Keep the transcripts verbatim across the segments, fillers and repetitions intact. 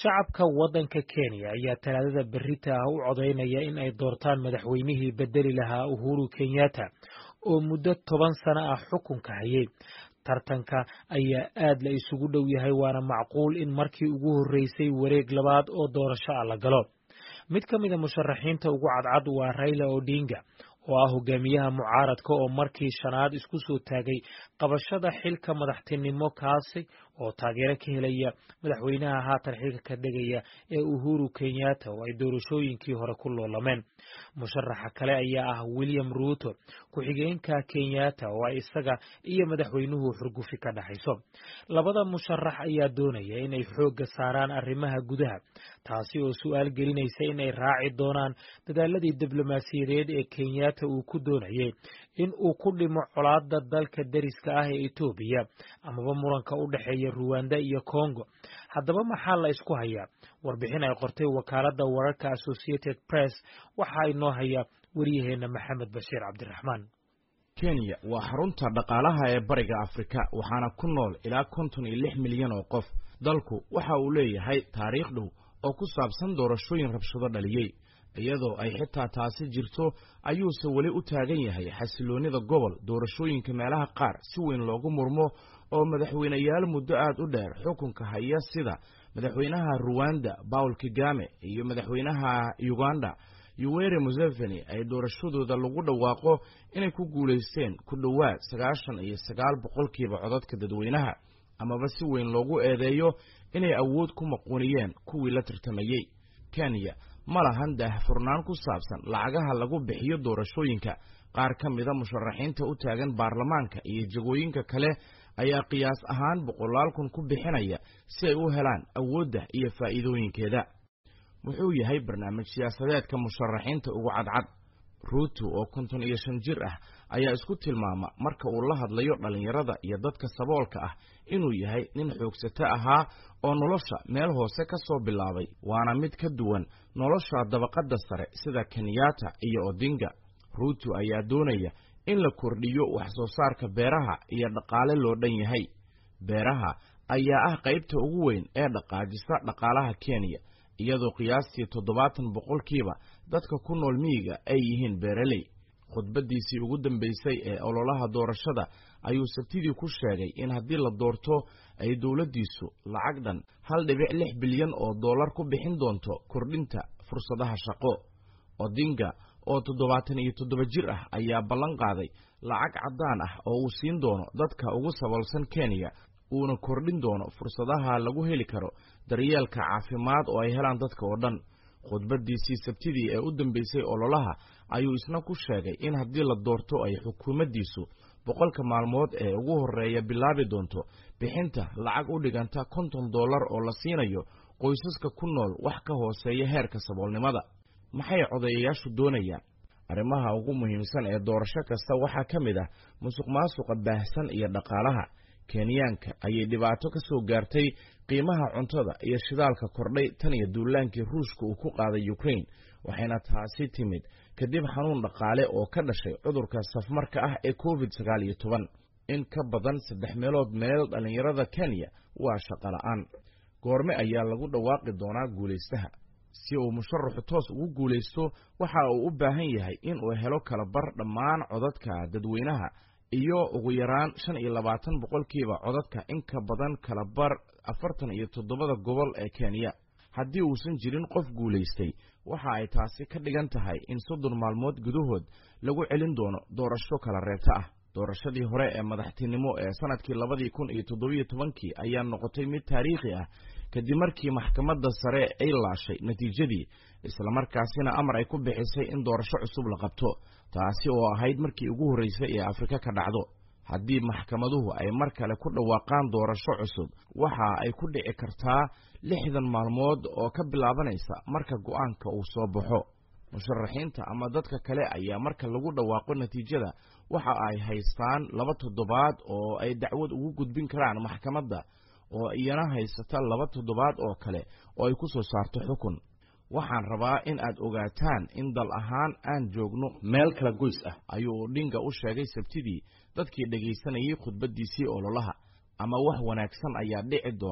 shacabka waddanka Kenya ayaa talaadada berrita ah u codeynaya in ay doortaan madaxweynihii bedeli lahaa Uhuru Kenyatta oo muddo toban sano ah xukunka hayay. Tartanka ayaa aad la isugu dhow yahay, waana macquul in markii ugu horreysay wareeg labaad oo doorasho ah la galo. Mid ka mid a musharaxiinta ugu cadcad waa Raila Odinga oo ah hogaamiyaha mucaaradka oo markii shanaad isku soo taagay qabashada xilka madaxtinimo, kaasi oo taageero ka helaya madaxweynaha haatan xilka ka dhigaya ee Uhuru Kenyatta oo ay doorashooyinkii hore ku loolameen. Musharaxa kale ayaa ah William Ruto, ku-xigeenka Kenyatta oo ay isaga iyo madaxweynuhu xurgufi ka dhaxayso. Labada musharax ayaa doonaya inay xoogga saaraan arrimaha gudaha, taasi oo su'aal gelinaysa inay raaci doonaan dadaaladii diblomaasiyadeed ee Kenyatta uu ku doonayay in uu ku dhimo colaadda dalka deriska ah ee Itoobiya amaba muranka u dhexeeya Rwanda iyo Congo. Haddaba maxaa la isku hayaa? Warbixin ay qortay wakaaladda wararka Associated Press waxa inoo haya wariyaheena Maxamed Bashiir Cabdiraxmaan. Kenya waa xarunta dhaqaalaha ee bariga Afrika, waxaana ku nool ilaa konton iyo lix milyan oo qof. Dalku waxa uu leeyahay taariikh dhow oo ku saabsan doorashooyin rabshado dhaliyay, iyadoo ay xitaa taasi jirto ayuuse weli u taagan yahay xasiloonida gobol. Doorashooyinka meelaha qaar si weyn loogu murmo oo madaxweynayaal muddo aad u dheer xukunka haya sida madaxweynaha Rwanda Paul Kagame iyo madaxweynaha Uganda Yoweri Museveni ay doorashadooda lagu dhawaaqo inay ku guuleysteen ku dhowaad sagaashan iyo sagaal boqolkiiba codadka dadweynaha, amaba si weyn loogu eedeeyo inay awood ku maquuniyeen kuwii la tartamayay. Kenya ma lahan daahfurnaan ku saabsan lacagaha lagu bixiyo doorashooyinka. Qaar ka mida musharaxiinta u taagan baarlamaanka iyo jagooyinka kale ayaa qiyaas ahaan boqolaal kun ku bixinaya si ay u helaan awoodda iyo faa'iidooyinkeeda. Wuxuu yahay barnaamij siyaasadeedka musharaxiinta ugu cadcad. Ruto oo konton iyo shan jir ah ayaa isku tilmaama marka uu la hadlayo dhalinyarada iyo dadka saboolka ah inuu yahay nin xoogsato ahaa oo nolosha meel hoose ka soo bilaabay, waana mid ka duwan nolosha dabaqadda sare sida Kenyatta iyo Odinga. Ruto ayaa doonaya in la kordhiyo wax soo saarka beeraha iyo dhaqaale loo dhan yahay. Beeraha ayaa ah qaybta ugu weyn ee dhaqaajisa dhaqaalaha Kenya, iyadoo qiyaastii toddobaatan boqolkiiba dadka ku nool miyiga ay yihiin beeraley. Khudbadiisii ugu dambeysay ee ololaha doorashada ayuu Sabtidii ku sheegay in haddii la doorto ay dowladdiisu lacag dhan hal dhibic lix bilyan oo dollar ku bixin doonto kordhinta fursadaha shaqo. Odinga oo toddobaatan iyo toddoba jir ah ayaa ballan qaaday lacag caddaan ah oo uu siin doono dadka ugu saboolsan Kenya, uuna kordhin doono fursadaha lagu heli karo daryeelka caafimaad oo ay helaan dadka oo dhan. Khudbadiisii Sabtidii ee u dambeysay ololaha ayuu isna ku sheegay in haddii la doorto ay xukuumaddiisu boqolka maalmood ee ugu horreeya bilaabi doonto bixinta lacag u dhiganta konton dollar oo la siinayo qoysaska ku nool wax ka hooseeya heerka saboolnimada. Maxay codeeyayaashu doonayaan? Arrimaha ugu muhiimsan ee doorasho kasta waxaa ka mid ah musuqmaasuqa baahsan iyo dhaqaalaha. Kenyaanka ayay dhibaato ka soo gaartay qiimaha cuntada iyo shidaalka kordhay tan iyo duulaankii Ruushka uu ku qaaday Ukraine, waxayna taasi timid kadib xanuun dhaqaale oo ka dhashay cudurka safmarka ah ee covid sagaal iyo toban. In ka badan saddex meelood meel dhalinyarada Kenya waa shaqo la'aan. Goorme ayaa lagu dhawaaqi doonaa guulaystaha? Si uu musharaxu toos ugu guulaysto, waxa uu u baahan yahay in uu helo kala bar dhammaan codadka dadweynaha iyo ugu yaraan shan iyo labaatan boqolkiiba codadka in ka badan kala bar afartan iyo toddobada gobol ee Kenya. Haddii uusan jirin qof guulaystay, waxa ay taasi ka dhigan tahay in soddon maalmood gudahood lagu celin doono doorasho kala reebta ah. Doorashadii hore ee madaxtinimo ee sanadkii labadii kun iyo toddobiyo tobankii ayaa noqotay mid taariikhi ah kadib markii maxkamadda sare ay laashay natiijadii, isla markaasina amar ay ku bixisay in doorasho cusub la qabto, taasi oo ahayd markii ugu horreysay ee Afrika ka dhacdo. Haddii maxkamaduhu ay mar kale ku dhawaaqaan doorasho cusub, waxa ay ku dhici kartaa lixdan maalmood oo ka bilaabanaysa marka go'aanka uu soo baxo. Musharaxiinta ama dadka kale ayaa marka lagu dhawaaqo natiijada waxa ay haystaan laba toddobaad oo ay dacwad ugu gudbin karaan maxkamadda, oo iyana haysata laba toddobaad oo kale oo ay ku soo saarto xukun. Waxaan rabaa in aad ogaataan in dal ahaan aan joogno meel kala goys ah, ayuu Odinga u sheegay Sabtidii dadkii dhageysanayay khudbadiisii ololaha. Ama wax wanaagsan ayaa dhici doona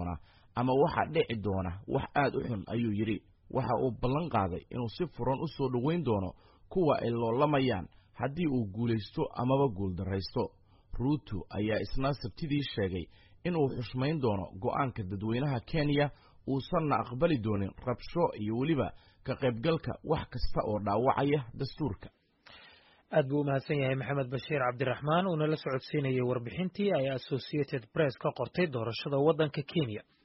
ama waxa dhici doona wax aad u xun ayuu yidhi. waxa uu ballan qaaday inuu si furan u soo dhoweyn doono kuwa ay loolamayaan haddii uu guulaysto amaba guuldarraysto. Ruto ayaa isna sabtidii sheegay inuu xushmayn doono go'aanka dadweynaha Kenya, uusanna aqbali doonin rabsho iyo weliba ka qaybgalka wax kasta oo dhaawacaya dastuurka. aad buu u mahadsan yahay Maxamed Bashiir Cabdiraxmaan oo nala socodsiinayay warbixintii ay Associated Press ka qortay doorashada waddanka Kenya.